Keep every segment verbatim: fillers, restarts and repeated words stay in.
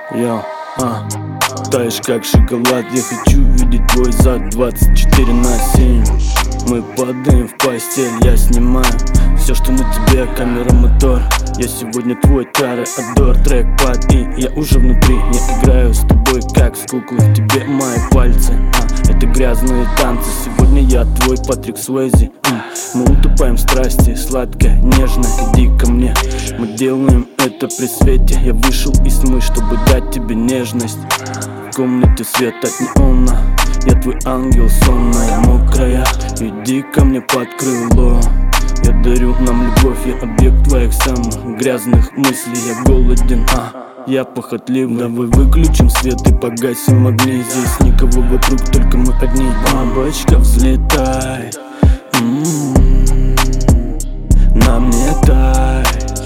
Йо, а, таешь как шоколад. Я хочу видеть твой зад двадцать четыре на семь. Мы падаем в постель, я снимаю все, что на тебе, камера, мотор. Я сегодня твой Тореадор, трекпад, и я уже внутри. Я играю с тобой, как с куклой, в тебе мои пальцы, а, это грязные танцы. Сегодня я твой Патрик Суэйзи. Мы утопаем в страсти, сладко, нежно, иди ко мне. Мы делаем это при свете. Я вышел из тьмы, чтобы дать тебе нежность. В комнате свет от неона. Я твой ангел, сонная, мокрая. Иди ко мне под крыло. Я дарю нам любовь, я объект твоих самых грязных мыслей. Я голоден, а я похотлив. Давай выключим свет и погасим огни. Здесь никого вокруг, только мы одни. Бабочка, взлетай, м-м-м, на мне тай,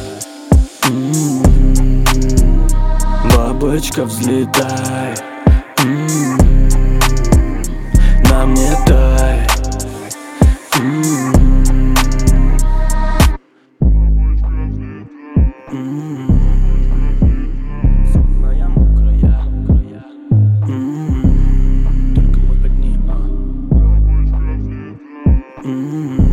м-м-м, бабочка, взлетай, м-м-м, на мне тай, м-м-м, м-м-м, сонная, мокрая, м-м-м, только мы одни, а. м-м-м,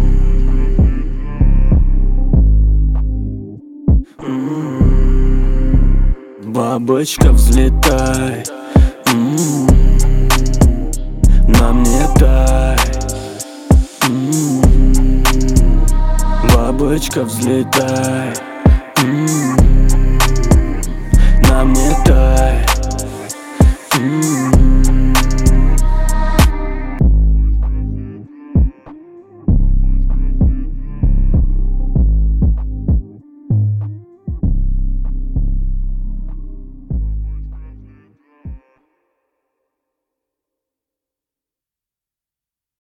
м-м-м, бабочка, взлетай, м-м-м, на мне тай, м-м-м, бабочка, взлетай.